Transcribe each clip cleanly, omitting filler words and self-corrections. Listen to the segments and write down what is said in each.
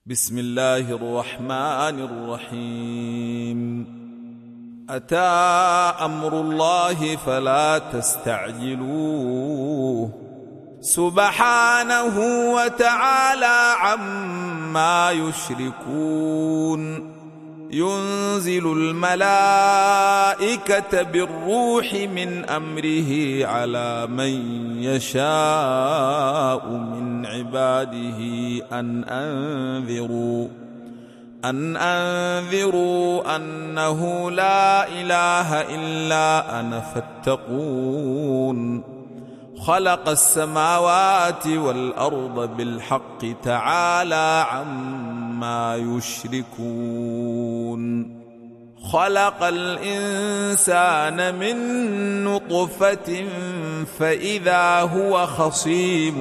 بسم الله الرحمن الرحيم. أتى أمر الله فلا تستعجلوه سبحانه وتعالى عما يشركون. ينزل الملائكة بالروح من أمره على من يشاء من عباده أن أنذروا أنه لا إله إلا أنا فاتقون. خلق السماوات والأرض بالحق تعالى عما يشركون. خلق الإنسان من نطفة فإذا هو خصيم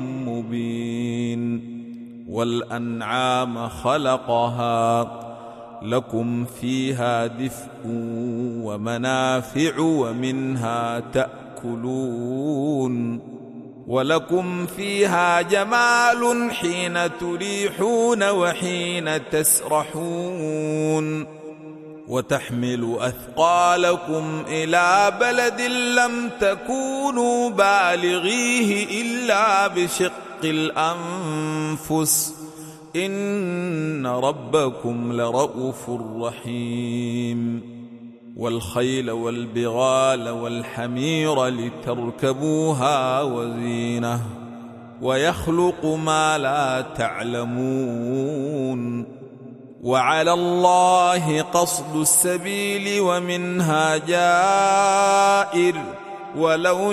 مبين. والأنعام خلقها لكم فيها دفء ومنافع ومنها تأكلون. ولكم فيها جمال حين تريحون وحين تسرحون. وتحمل أثقالكم إلى بلد لم تكونوا بالغيه إلا بشق الأنفس إن ربكم لرؤوف رحيم. والخيل والبغال والحمير لتركبوها وزينة ويخلق ما لا تعلمون. وعلى الله قصد السبيل ومنها جائر ولو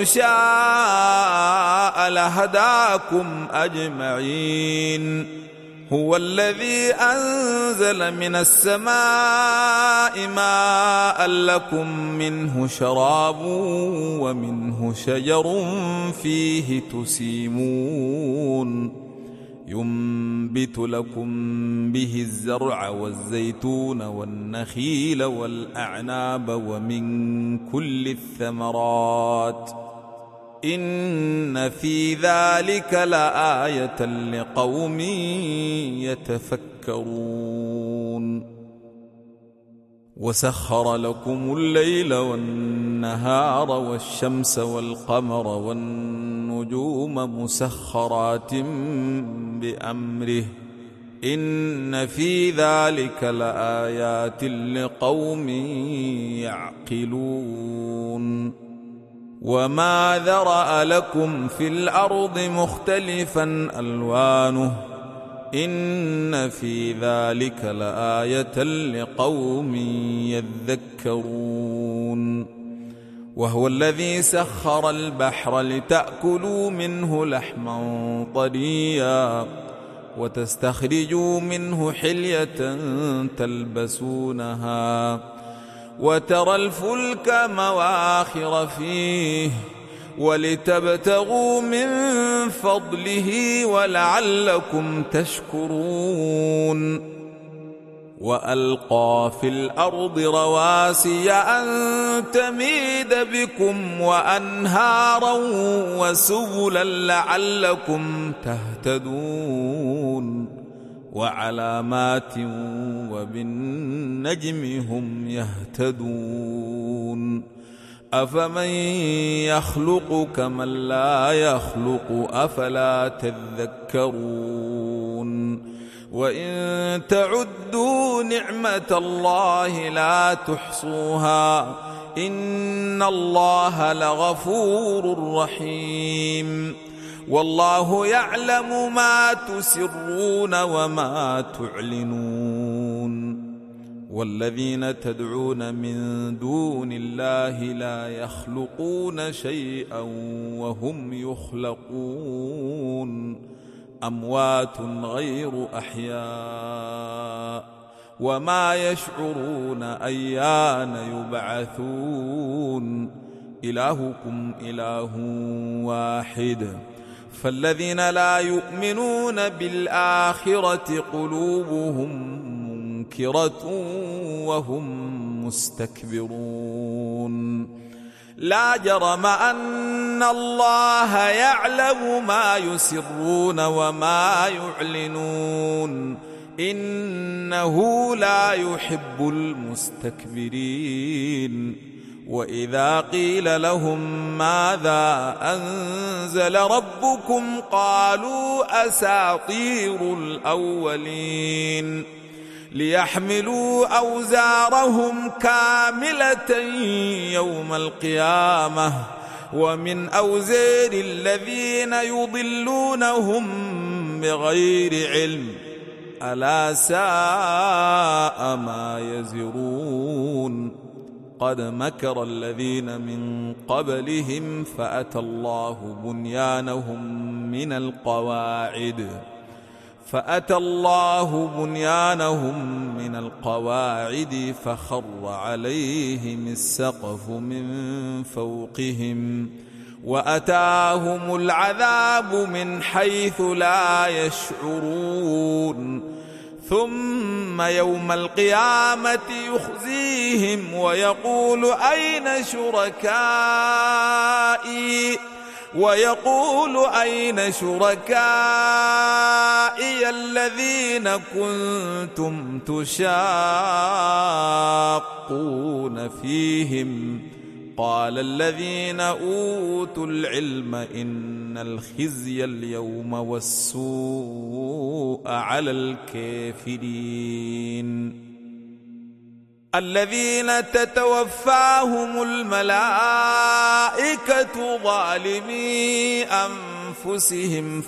شاء لهداكم أجمعين. هو الذي أنزل من السماء ماء لكم منه شراب ومنه شجر فيه تسيمون. ينبت لكم به الزرع والزيتون والنخيل والأعناب ومن كل الثمرات إن في ذلك لآية لقوم يتفكرون. وسخر لكم الليل والنهار والشمس والقمر والنجوم مسخرات بأمره إن في ذلك لآيات لقوم يعقلون. وما ذرأ لكم في الأرض مختلفا ألوانه إن في ذلك لآية لقوم يذكرون. وهو الذي سخر البحر لتأكلوا منه لحما طريا وتستخرجوا منه حلية تلبسونها وترى الفلك مواخر فيه ولتبتغوا من فضله ولعلكم تشكرون. وألقى في الأرض رواسي أن تميد بكم وأنهارا وسبلا لعلكم تهتدون. وعلامات وبالنجم هم يهتدون. أفمن يخلق كمن لا يخلق أفلا تذكرون. وإن تعدوا نعمة الله لا تحصوها إن الله لغفور رحيم. والله يعلم ما تسرون وما تعلنون. والذين تدعون من دون الله لا يخلقون شيئا وهم يخلقون. أموات غير أحياء وما يشعرون أيان يبعثون. إلهكم إله واحد فالذين لا يؤمنون بالآخرة قلوبهم منكرة وهم مستكبرون. لا جرم أن الله يعلم ما يسرون وما يعلنون إنه لا يحب المستكبرين وإذا قيل لهم ماذا أنزل ربكم قالوا أساطير الأولين ليحملوا أوزارهم كاملة يوم القيامة ومن أوزار الذين يضلونهم بغير علم ألا ساء ما يزرون قد مكر الذين من قبلهم فأتى الله بنيانهم من القواعد فخر عليهم السقف من فوقهم وأتاهم العذاب من حيث لا يشعرون ثم يوم القيامة يخزيهم ويقول أين شركائي الذين كنتم تشاقون فيهم قال الذين أوتوا العلم إن الخزي اليوم والسوء على الكافرين الذين تتوفاهم الملائكة ظالمي أنفسهم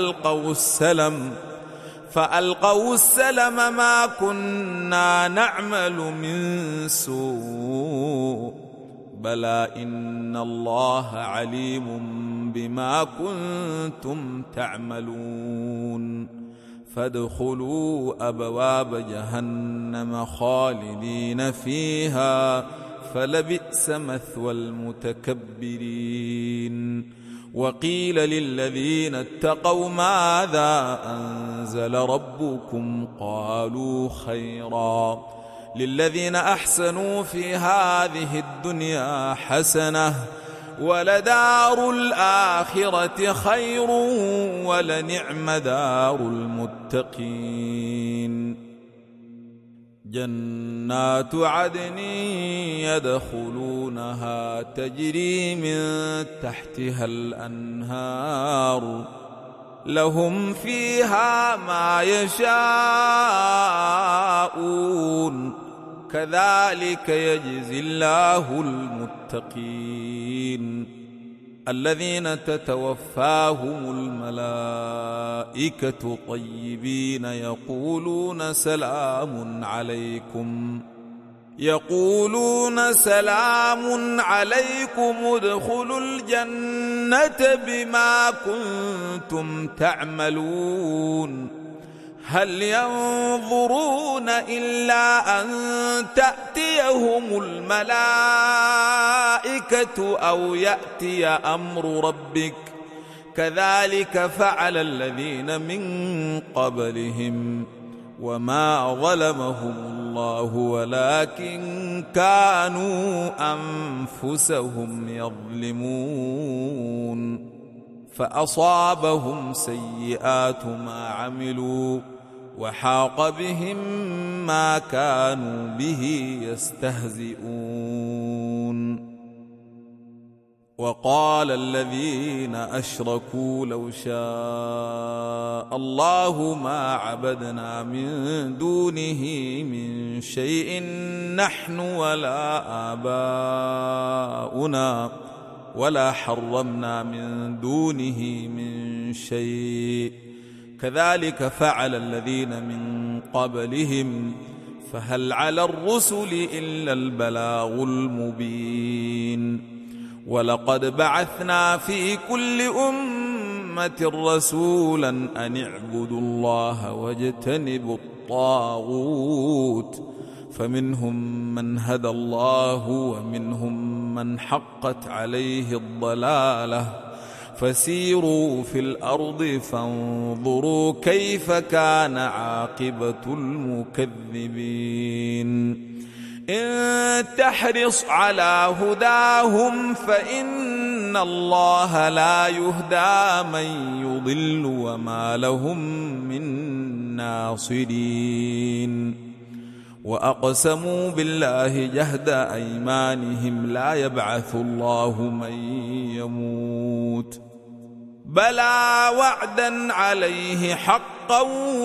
فألقوا السلم ما كنا نعمل من سوء بلى إن الله عليم بما كنتم تعملون فادخلوا أبواب جهنم خالدين فيها فلبئس مثوى المتكبرين وقيل للذين اتقوا ماذا أنزل ربكم قالوا خيرا للذين أحسنوا في هذه الدنيا حسنة ولدار الآخرة خير ولنعم دار المتقين جنات عدن يدخلونها تجري من تحتها الأنهار لهم فيها ما يشاءون كذلك يجزي الله المتقين الذين تتوفاهم الملائكة طيبين يقولون سلام عليكم ادخلوا الجنة بما كنتم تعملون هل ينظرون إلا أن تأتيهم الملائكة أو يأتي أمر ربك كذلك فعل الذين من قبلهم وما ظلمهم الله ولكن كانوا أنفسهم يظلمون فأصابهم سيئات ما عملوا وحاق بهم ما كانوا به يستهزئون وقال الذين أشركوا لو شاء الله ما عبدنا من دونه من شيء نحن ولا آباؤنا ولا حرمنا من دونه من شيء كذلك فعل الذين من قبلهم فهل على الرسل إلا البلاغ المبين ولقد بعثنا في كل أمة رسولا أن اعبدوا الله واجتنبوا الطاغوت فمنهم من هدى الله ومنهم من حقت عليه الضلالة فسيروا في الأرض فانظروا كيف كان عاقبة المكذبين إن تحرص على هداهم فإن الله لا يهدى من يضل وما لهم من ناصرين وأقسموا بالله جهد أيمانهم لا يبعث الله من يموت بلى وعدا عليه حقا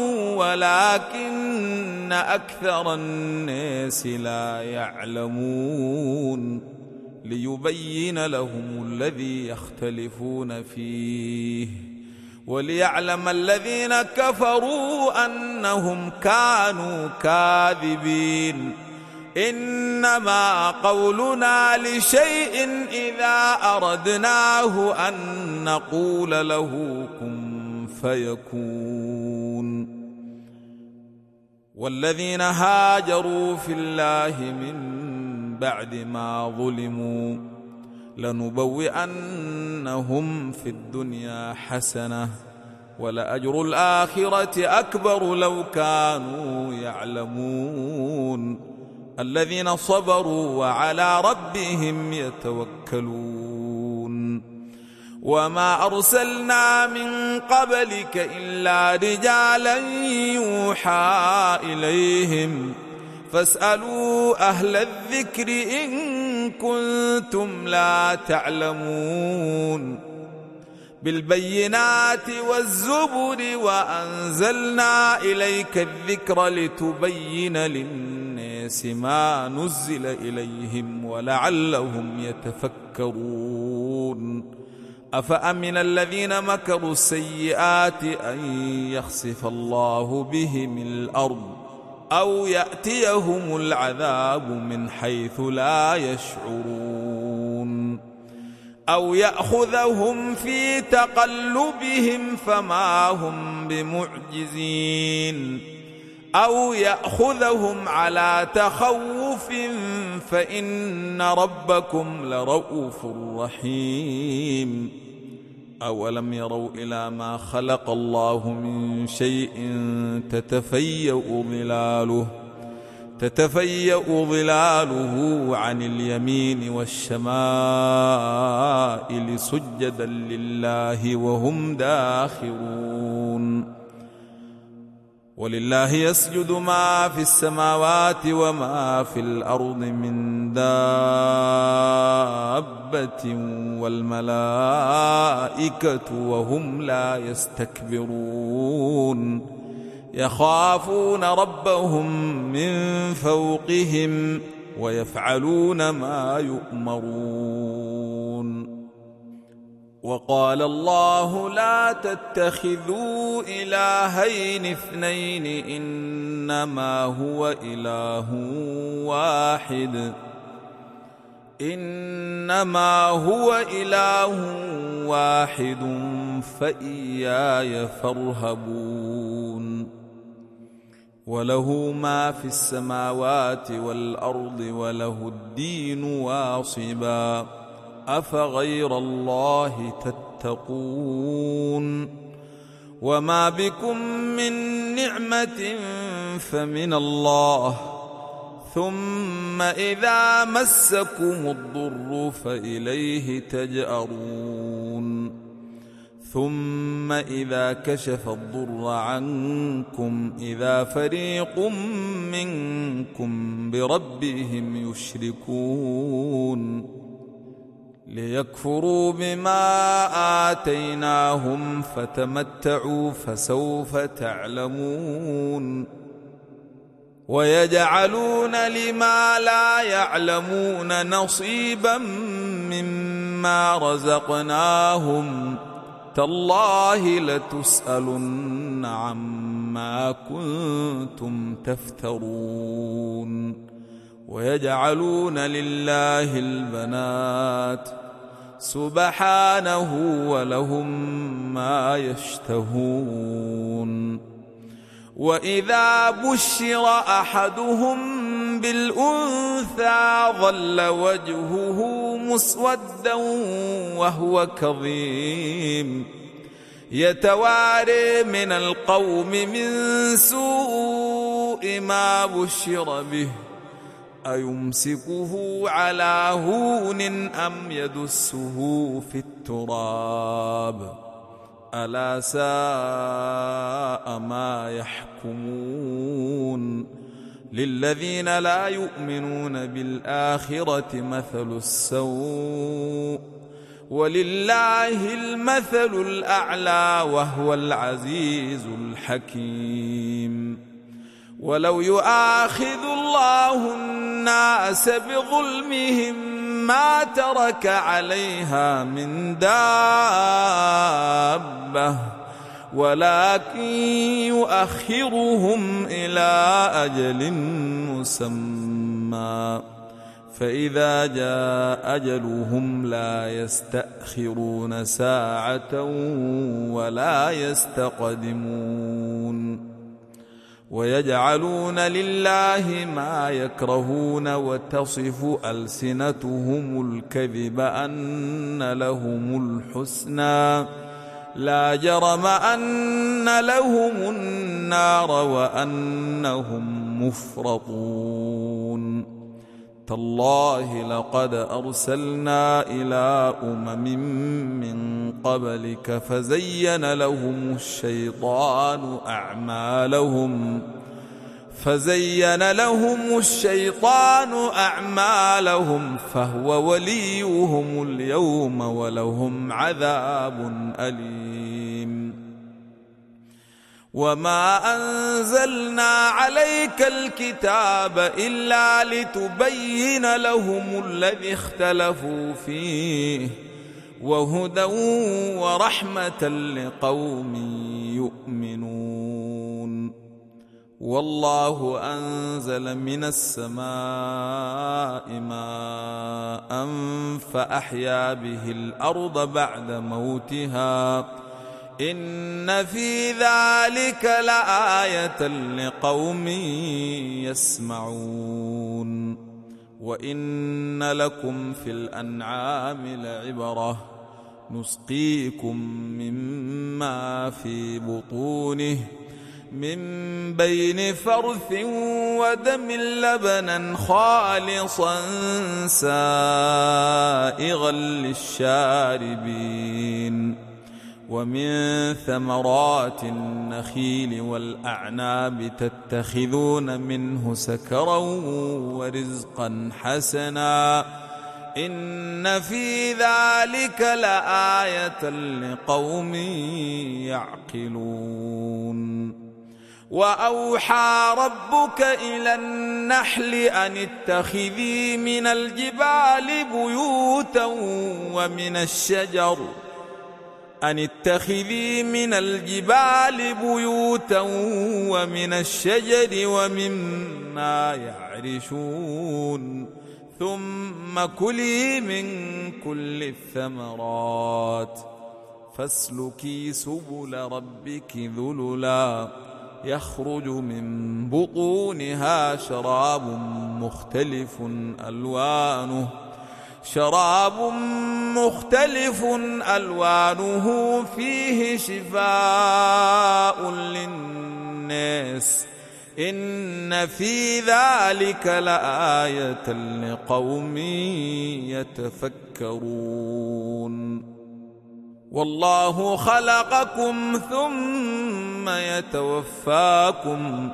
ولكن أكثر الناس لا يعلمون ليبين لهم الذي يختلفون فيه وليعلم الذين كفروا أنهم كانوا كاذبين إنما قولنا لشيء إذا أردناه أن نقول له كن فيكون والذين هاجروا في الله من بعد ما ظلموا لنبوئنهم في الدنيا حسنة ولأجر الآخرة أكبر لو كانوا يعلمون الذين صبروا وعلى ربهم يتوكلون وما أرسلنا من قبلك إلا رجالا يوحى إليهم فاسألوا أهل الذكر إن كنتم لا تعلمون بالبينات والزبر وأنزلنا إليك الذكر لتبين للناس ما نزل إليهم ولعلهم يتفكرون أفأمن الذين مكروا السيئات أن يخسف الله بهم الأرض أو يأتيهم العذاب من حيث لا يشعرون أو يأخذهم في تقلبهم فما هم بمعجزين أو يأخذهم على تخوف فإن ربكم لرؤوف رحيم أولم يروا إلى ما خلق الله من شيء تتفيأ ظلاله عن اليمين والشمائل سجدا لله وهم داخرون ولله يسجد ما في السماوات وما في الأرض من دابة والملائكة وهم لا يستكبرون يخافون ربهم من فوقهم ويفعلون ما يؤمرون وقال الله لا تتخذوا إلهين اثنين إنما هو إله واحد فإياي فارهبون وله ما في السماوات والأرض وله الدين واصبا أفغير الله تتقون وما بكم من نعمة فمن الله ثم إذا مسكم الضر فإليه تجأرون ثم إذا كشف الضر عنكم إذا فريق منكم بربهم يشركون ليكفروا بما آتيناهم فتمتعوا فسوف تعلمون ويجعلون لما لا يعلمون نصيبا مما رزقناهم تالله لتسألن عما كنتم تفترون ويجعلون لله البنات سبحانه ولهم ما يشتهون وإذا بشر أحدهم بالأنثى ظل وجهه مسودا وهو كظيم يتواري من القوم من سوء ما بشر به أيمسكه على هون أم يدسه في التراب ألا ساء ما يحكمون للذين لا يؤمنون بالآخرة مثل السوء ولله المثل الأعلى وهو العزيز الحكيم ولو يؤاخذ الله الناس بظلمهم ما ترك عليها من دابة ولكن يؤخرهم إلى أجل مسمى فإذا جاء أجلهم لا يستأخرون ساعة ولا يستقدمون ويجعلون لله ما يكرهون وتصف ألسنتهم الكذب أن لهم الحسنى لا جرم أن لهم النار وأنهم مفرطون تالله لقد أرسلنا إلى من قبلك فزين لهم الشيطان أعمالهم فهو وليهم اليوم ولهم عذاب أليم وما أنزلنا عليك الكتاب إلا لتبين لهم الذي اختلفوا فيه وهدى ورحمة لقوم يؤمنون والله أنزل من السماء ماء فأحيا به الأرض بعد موتها إن في ذلك لآية لقوم يسمعون وإن لكم في الأنعام لعبرة نسقيكم مما في بطونه من بين فرث ودم لبنا خالصا سائغا للشاربين ومن ثمرات النخيل والأعناب تتخذون منه سكرا ورزقا حسنا إن في ذلك لآية لقوم يعقلون وأوحى ربك إلى النحل أن اتخذي من الجبال بيوتا ومن الشجر ومما يعرشون ثم كلي من كل الثمرات فاسلكي سبل ربك ذللا يخرج من بطونها شراب مختلف ألوانه فيه شفاء للناس إن في ذلك لآية لقوم يتفكرون والله خلقكم ثم يتوفاكم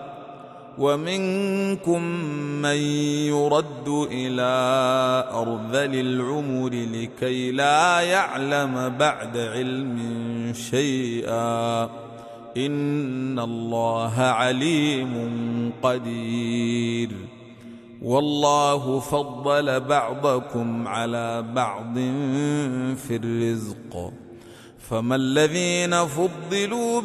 ومنكم من يرد إلى أرذل العمر لكي لا يعلم بعد علم شيئا إن الله عليم قدير والله فضل بعضكم على بعض في الرزق فما الذين فضلوا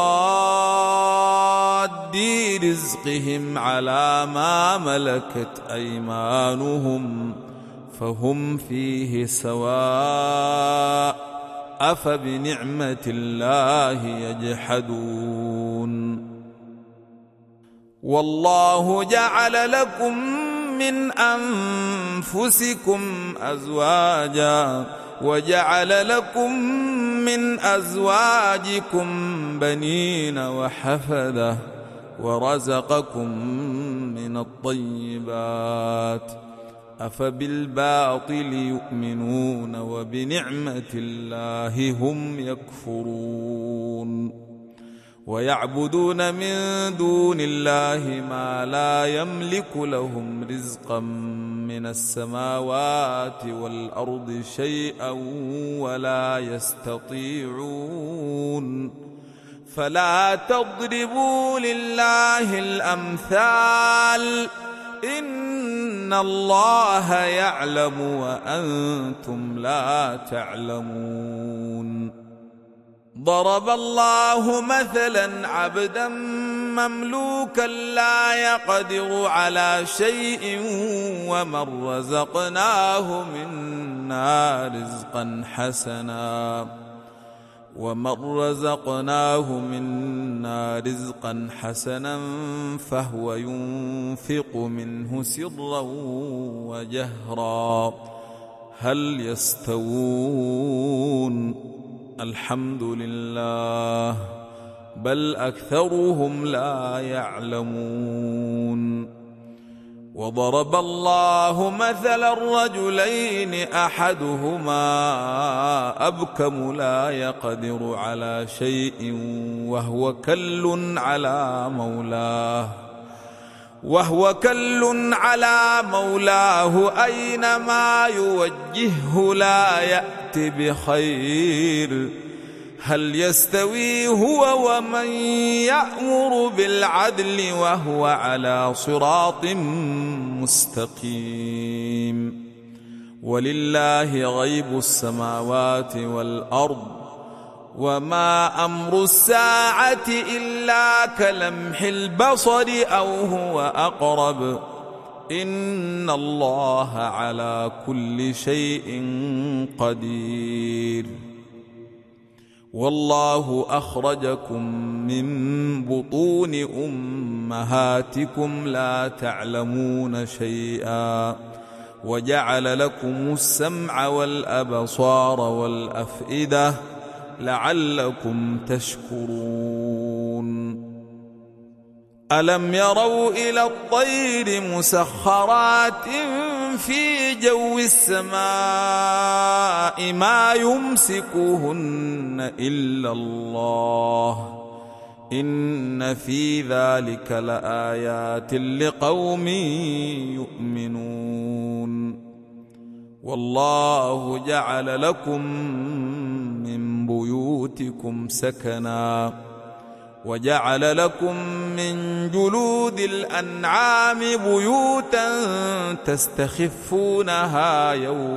براد رزقهم على ما ملكت أيمانهم فهم فيه سواء أفبنعمة الله يجحدون والله جعل لكم من أنفسكم أزواجا وجعل لكم من أزواجكم بنين وحفدة ورزقكم من الطيبات أفبالباطل يؤمنون وبنعمة الله هم يكفرون ويعبدون من دون الله ما لا يملك لهم رزقا من السماوات والأرض شيئا ولا يستطيعون فلا تضربوا لله الأمثال إن الله يعلم وأنتم لا تعلمون ضرب الله مثلا عبدا مملوكا لا يقدر على شيء ومن رزقناه منا رزقا حسنا فهو ينفق منه سرا وجهرا هل يستوون الحمد لله بل أكثرهم لا يعلمون وضرب الله مثلا رجلين أحدهما أبكم لا يقدر على شيء وهو كل على مولاه أينما يوجهه لا يأت بخير هل يستوي هو ومن يأمر بالعدل وهو على صراط مستقيم ولله غيب السماوات والأرض وما أمر الساعة إلا كلمح البصر أو هو أقرب إن الله على كل شيء قدير والله أخرجكم من بطون أمهاتكم لا تعلمون شيئا وجعل لكم السمع والأبصار والأفئدة لعلكم تشكرون ألم يروا إلى الطير مسخرات في جو السماء ما يمسكهن إلا الله إن في ذلك لآيات لقوم يؤمنون والله جعل لكم من بيوتكم سكنا وجعل لكم من جلود الأنعام بيوتا تستخفونها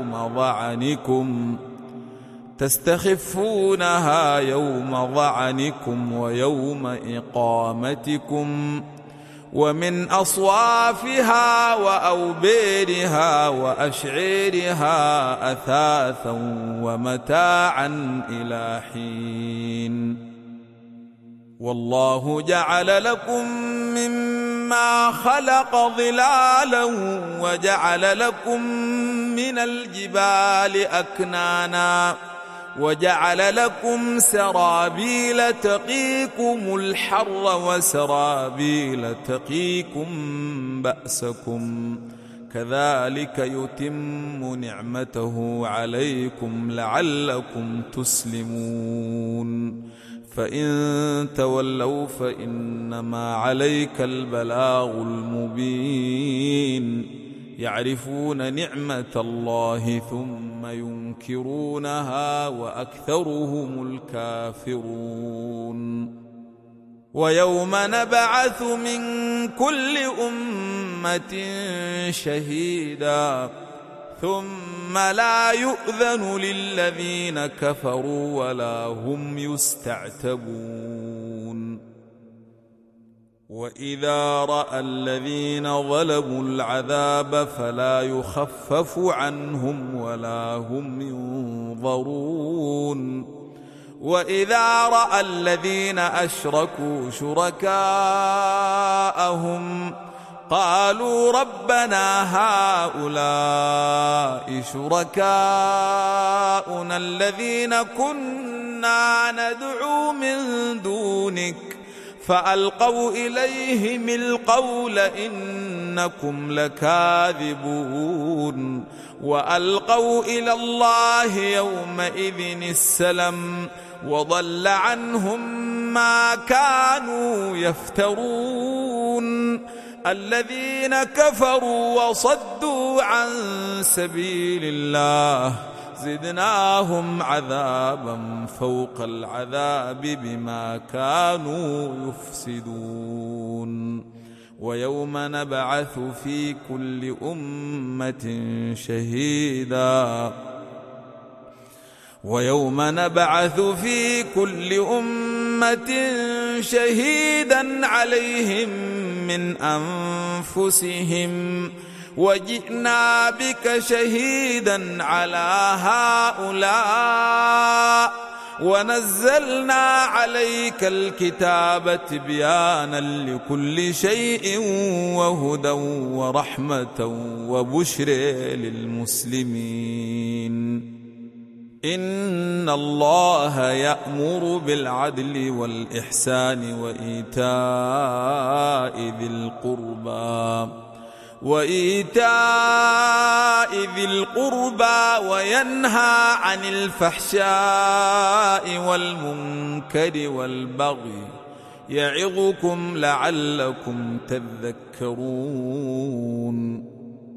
يوم ضعنكم ويوم إقامتكم ومن أصوافها وأوبيرها وأشعيرها أثاثا ومتاعا إلى حين والله جعل لكم مما خلق ظلالا وجعل لكم من الجبال أكنانا وجعل لكم سرابيل تقيكم الحر وسرابيل تقيكم بأسكم كذلك يتم نعمته عليكم لعلكم تسلمون فإن تولوا فإنما عليك البلاغ المبين يعرفون نعمة الله ثم ينكرونها وأكثرهم الكافرون ويوم نبعث من كل أمة شهيدا ثم لا يؤذن للذين كفروا ولا هم يستعتبون وإذا رأى الذين ظلموا العذاب فلا يخفف عنهم ولا هم ينظرون وإذا رأى الذين أشركوا شركاءهم قالوا ربنا هؤلاء شركاؤنا الذين كنا ندعو من دونك فألقوا إليهم القول إنكم إنكم لكاذبون وألقوا إلى الله يومئذ السلم وضل عنهم ما كانوا يفترون الذين كفروا وصدوا عن سبيل الله زدناهم عذابا فوق العذاب بما كانوا يفسدون ويوم نبعث في كل أمة شهيدا عليهم من أنفسهم وجئنا بك شهيدا على هؤلاء ونزلنا عليك الكتاب تبيانا لكل شيء وهدى ورحمة وبشر للمسلمين إن الله يأمر بالعدل والإحسان وإيتاء ذي القربى وينهى عن الفحشاء والمنكر والبغي يعظكم لعلكم تذكرون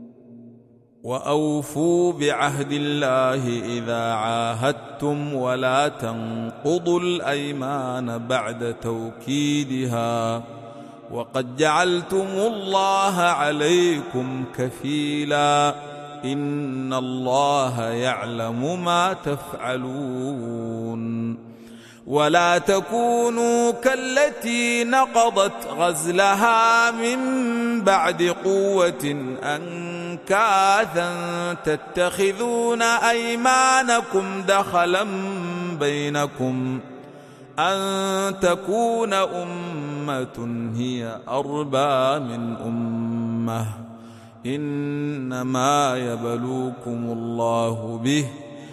وأوفوا بعهد الله إذا عاهدتم ولا تنقضوا الأيمان بعد توكيدها وقد جعلتم الله عليكم كفيلا إن الله يعلم ما تفعلون ولا تكونوا كالتي نقضت غزلها من بعد قوة أنكاثا تتخذون أيمانكم دخلا بينكم أن تكون أمة هي أربى من أمة إنما يبلوكم الله به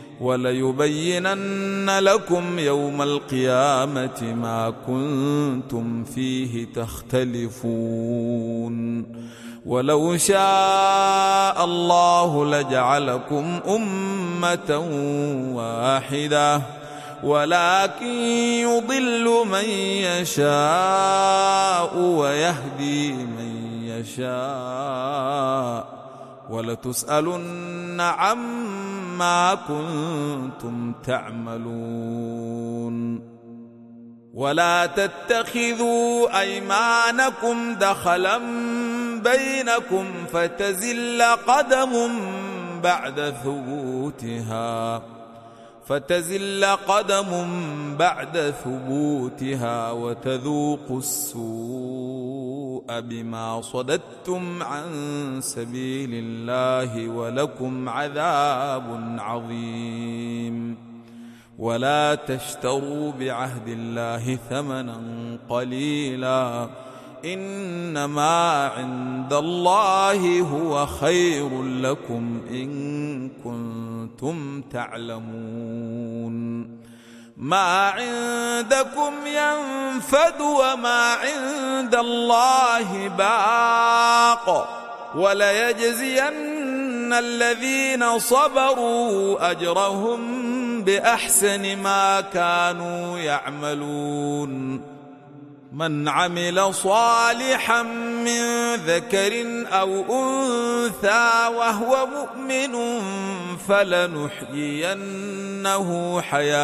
وليبينن لكم يوم القيامة ما كنتم فيه تختلفون ولو شاء الله لجعلكم أمة واحدة ولكن يضل من يشاء ويهدي من يشاء ولتسألن عما كنتم تعملون ولا تتخذوا أيمانكم دخلا بينكم فتزل قدم بعد ثبوتها وتذوقوا السوء بما صددتم عن سبيل الله ولكم عذاب عظيم ولا تشتروا بعهد الله ثمنا قليلا إنما عند الله هو خير لكم إن كنتم تعلمون ما عندكم ينفد وما عند الله باق وليجزين الذين صبروا أجرهم بأحسن ما كانوا يعملون من عمل صالحا من ذكر أو أنثى وهو مؤمن فلنحيينه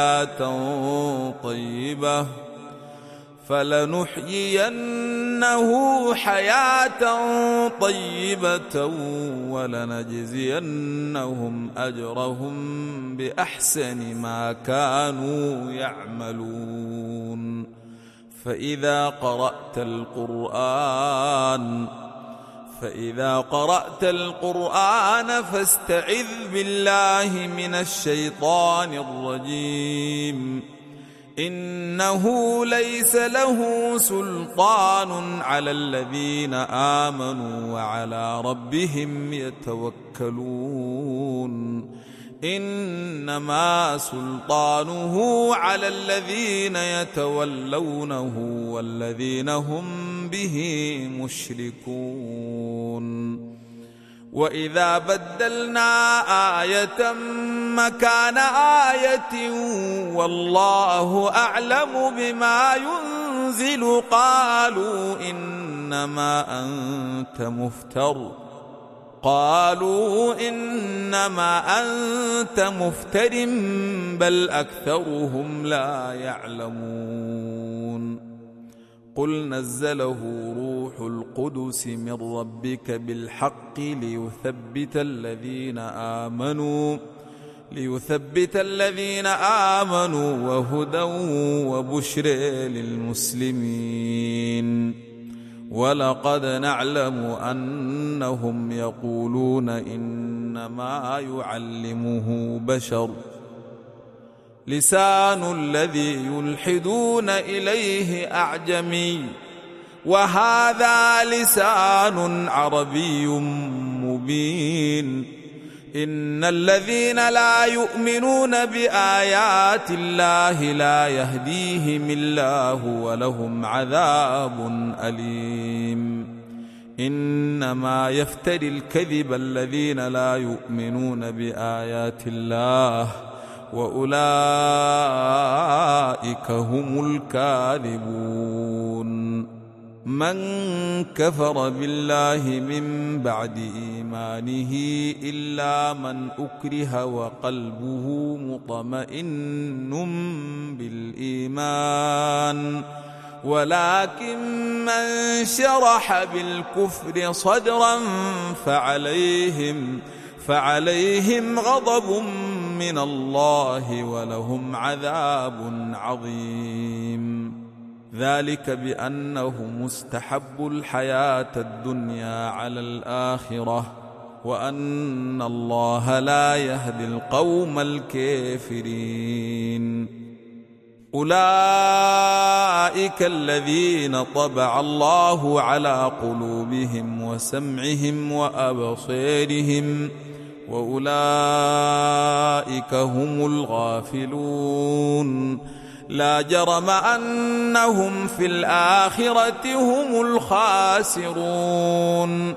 حياة طيبة ولنجزينهم أجرهم بأحسن ما كانوا يعملون فإذا قرأت القرآن فاستعذ بالله من الشيطان الرجيم إنه ليس له سلطان على الذين آمنوا وعلى ربهم يتوكلون إنما سلطانه على الذين يتولونه والذين هم به مشركون وإذا بدلنا آية مكان آية والله أعلم بما ينزل قالوا إنما أنت مفتر بل أكثرهم لا يعلمون قل نزله روح القدس من ربك بالحق ليثبت الذين آمنوا وهدى وبشر للمسلمين ولقد نعلم أنهم يقولون إنما يعلمه بشر لسان الذي يلحدون إليه أعجمي وهذا لسان عربي مبين إن الذين لا يؤمنون بآيات الله لا يهديهم الله ولهم عذاب أليم إنما يفتري الكذب الذين لا يؤمنون بآيات الله وأولئك هم الكاذبون من كفر بالله من بعد إيمانه إلا من أكره وقلبه مطمئن بالإيمان ولكن من شرح بالكفر صدرا فعليهم غضب من الله ولهم عذاب عظيم ذلك بأنهم استحبوا الحياة الدنيا على الآخرة وأن الله لا يهدي القوم الكافرين أولئك الذين طبع الله على قلوبهم وسمعهم وأبصارهم وأولئك هم الغافلون لا جرم أنهم في الآخرة هم الخاسرون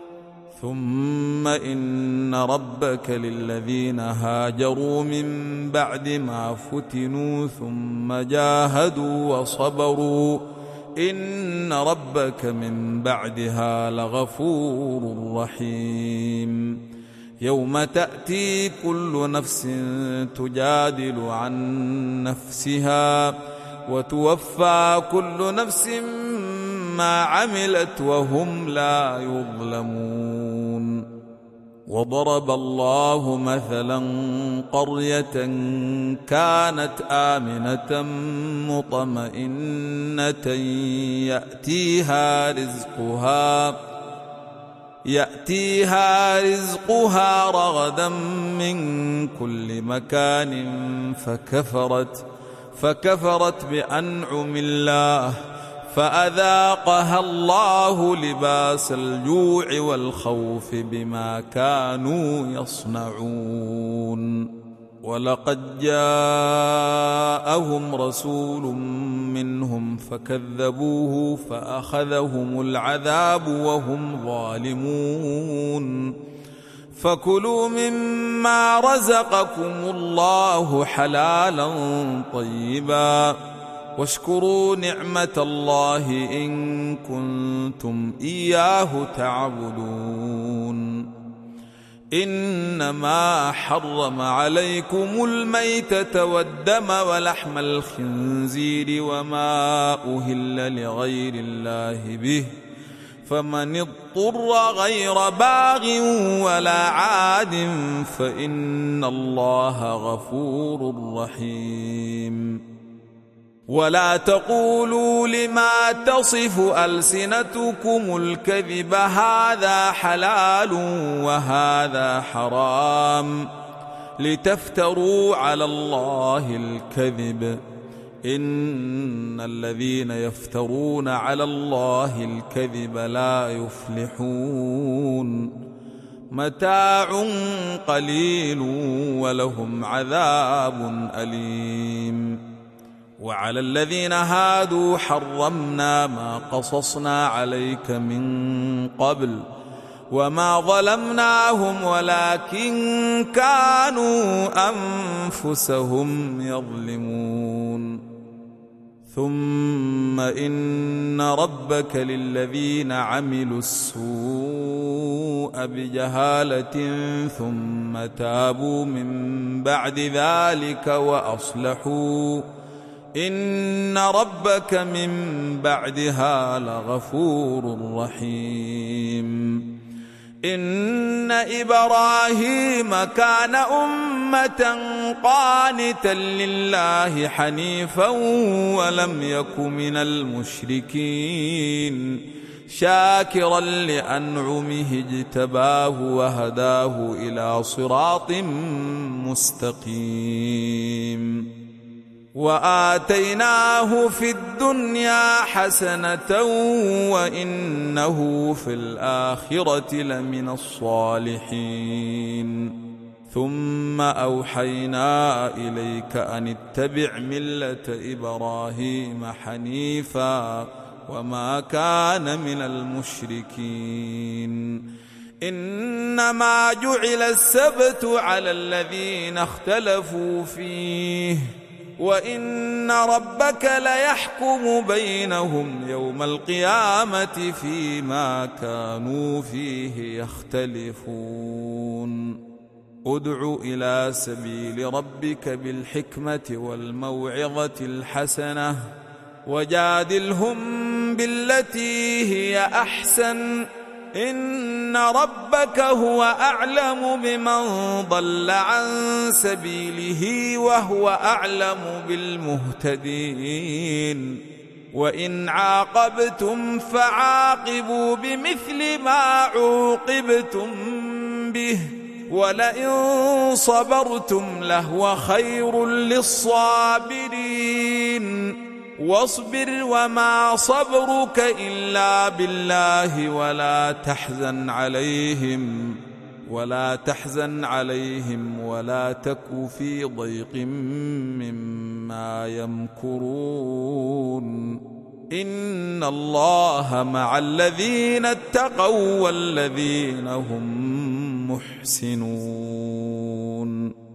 ثم إن ربك للذين هاجروا من بعد ما فتنوا ثم جاهدوا وصبروا إن ربك من بعدها لغفور رحيم يوم تأتي كل نفس تجادل عن نفسها وتوفى كل نفس ما عملت وهم لا يظلمون وضرب الله مثلا قرية كانت آمنة مطمئنة يأتيها رزقها رغدا من كل مكان فكفرت بأنعم الله فأذاقها الله لباس الجوع والخوف بما كانوا يصنعون ولقد جاءهم رسول منهم فكذبوه فأخذهم العذاب وهم ظالمون فكلوا مما رزقكم الله حلالا طيبا واشكروا نعمة الله إن كنتم إياه تعبدون إنما حرم عليكم الميتة والدم ولحم الخنزير وما أهل لغير الله به فمن اضطر غير باغ ولا عاد فإن الله غفور رحيم ولا تقولوا لما تصف ألسنتكم الكذب هذا حلال وهذا حرام لتفتروا على الله الكذب إن الذين يفترون على الله الكذب لا يفلحون متاع قليل ولهم عذاب أليم. وعلى الذين هادوا حرمنا ما قصصنا عليك من قبل وما ظلمناهم ولكن كانوا أنفسهم يظلمون. ثم إن ربك للذين عملوا السوء بجهالة ثم تابوا من بعد ذلك وأصلحوا إن ربك من بعدها لغفور رحيم. إن إبراهيم كان أمة قانتا لله حنيفا ولم يك من المشركين شاكرا لأنعمه اجتباه وهداه إلى صراط مستقيم. وآتيناه في الدنيا حسنة وإنه في الآخرة لمن الصالحين. ثم أوحينا إليك أن اتبع ملة إبراهيم حنيفا وما كان من المشركين. إنما جعل السبت على الذين اختلفوا فيه وإن ربك ليحكم بينهم يوم القيامة فيما كانوا فيه يختلفون. ادع إلى سبيل ربك بالحكمة والموعظة الحسنة وجادلهم بالتي هي أحسن إن ربك هو أعلم بمن ضل عن سبيله وهو أعلم بالمهتدين. وإن عاقبتم فعاقبوا بمثل ما عوقبتم به ولئن صبرتم لهو خير للصابرين. واصبر وما صبرك إلا بالله ولا تحزن عليهم ولا تك في ضيق مما يمكرون. إن الله مع الذين اتقوا والذين هم محسنون.